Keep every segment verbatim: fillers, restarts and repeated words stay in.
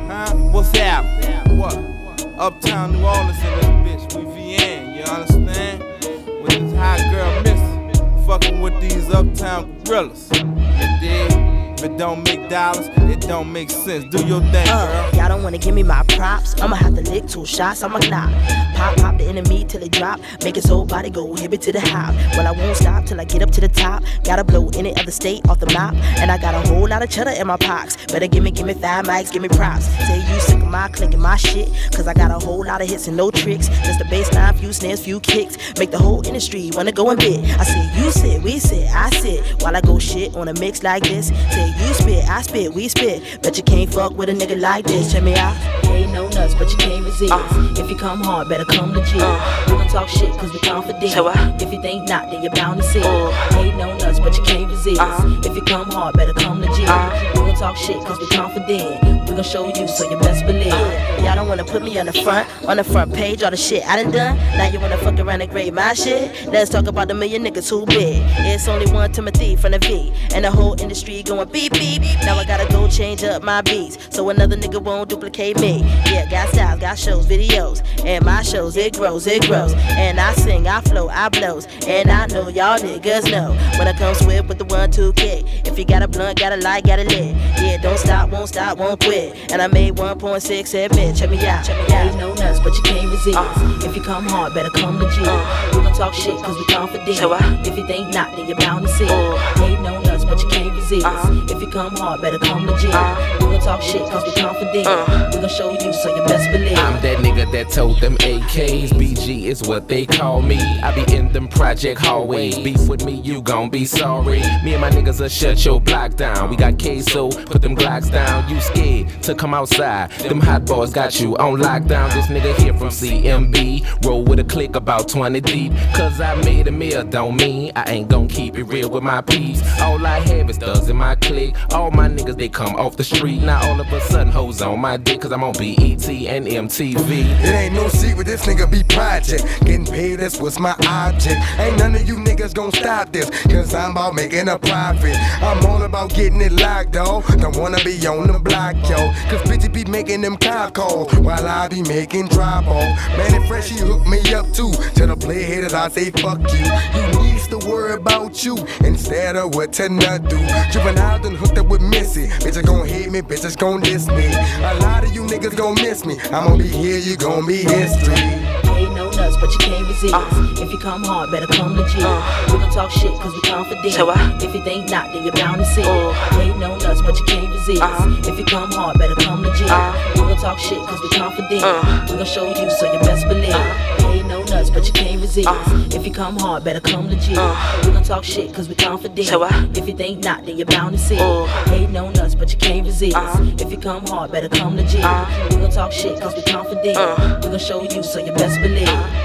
Huh? What's happening? What? Uptown New Orleans in this bitch. We V N, you understand? With this hot girl Missy, fucking with these uptown gorillas. You dig? If it don't make dollars, it don't make sense. Do your thing, girl. Uh, y'all don't wanna give me my props. I'ma have to lick two shots, I'ma knock. Pop, pop the enemy till it drop. Make his whole body go hibbit to the hop. Well, I won't stop till I get up to the top. Gotta blow any other state off the map. And I got a whole lot of cheddar in my pox. Better give me, give me five mics, give me props. Say you sick of my clicking my shit. Cause I got a whole lot of hits and no tricks. Just the baseline, few snares, few kicks. Make the whole industry wanna go and bid. I say you sit, we sit, I sit. While I go shit on a mix like this. Say you spit, I spit, we spit. Bet you can't fuck with a nigga like this. Check me out. Ain't no nuts, but you can't resist. Uh, if you come hard, better come legit. Uh, we gon' talk shit, cause we confident. So if you think not, then you're bound to see. Uh, Ain't no nuts, but you can't resist. Uh, if you come hard, better come legit. Uh, we gon' talk shit, cause we confident. We gon' show you, so you best believe. Uh, y'all don't wanna put me on the front, on the front page, all the shit I done done. Now you wanna fuck around and grade my shit. Let's talk about the million niggas who big. It's only one Timothy from the V, and the whole industry going beep beep. Now I gotta go change up my beats, so another nigga won't duplicate me. Yeah, got styles, got shows, videos, and my shows, it grows, it grows. And I sing, I flow, I blows, and I know y'all niggas know when I come swift with the one two kick. If you got a blunt, got a light, got a lit. Yeah, don't stop, won't stop, won't quit. And I made one point six admit, check me out, check me out. Ain't no nuts, but you can't resist. Uh, if you come hard, better come legit. Uh, we gon' talk shit, cause we confident. So if you think not, then you're bound to see. Uh, Ain't no nuts, but you can't resist. Uh, if you come hard, better come legit. Uh, we gon' talk shit, cause we confident. Uh, we gon' show you, so you best believe. I'm that nigga that told them A Ks. B G is what they call me. I be in them project hallways. Beef with me, you gon' be sorry. Me and my niggas will shut your block down. We got queso, put them Glocks down. You scared to come outside. Them hot boys got you on lockdown. This nigga here from C M B. Roll with a click about twenty deep. Cause I made a meal, don't mean I ain't gon' keep it real with my peeps. All I have is thugs in my clique. All my niggas, they come off the street. Now all of a sudden, hoes on my dick. Cause I'm on B E T and M T V. It ain't no secret, this nigga be project. Getting paid, that's what's my object. Ain't none of you niggas gon' stop this, cause I'm about making a profit. I'm all about getting it locked, dawg. Don't wanna be on the block, yo. Cause bitches be making them cop calls while I be making drop off. Man, and Fresh, he hook me up too. Tell the play haters I say fuck you. You needs to worry about you instead of what to not do. Juvenile done hooked up with Missy. Bitches gon' hate me, bitches gon' diss me. A lot of you niggas gon' miss me. I'm gon' be here, you gon' be history. Ain't no nuts, but you can't resist. Uh, if you come hard, better come legit. Uh, we gon' talk shit, cause we confident. So if you think not, then you're bound to see. Uh, Ain't no nuts, but you can't resist. Uh, if you come hard, better come legit. Uh, we gon' talk shit, cause we confident. Uh, we gon' show you, so you best believe. Uh, Ain't no nuts, but you can't resist. Uh, if you come hard, better come legit. Uh, we gon' talk shit, cause we confident. So if you think not, then you're bound to see. Uh, Ain't no nuts, but you can't resist. Uh, if you come hard, better come legit. Uh, we gon' talk shit, cause we confident. Uh, we gon' show you, so you best believe.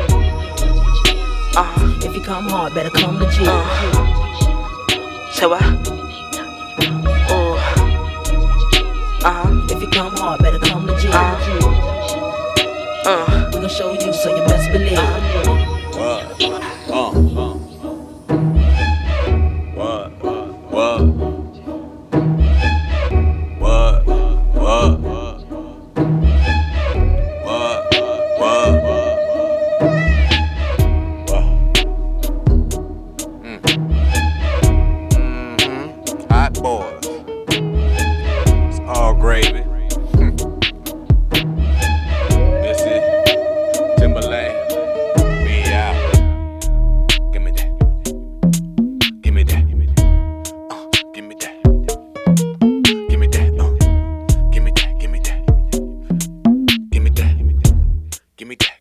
Uh, if you come hard, better come legit. Uh, so I, oh, uh, if you come hard, better come legit. Uh, uh, we gon' show you, so you best believe. What? Uh, uh. What? What? What? What? Boys, it's all gravy. Missy, Timberland, we out. Give me that, give me that, uh, give me that, give me that, uh, give me that, give me that, give me that, give me that.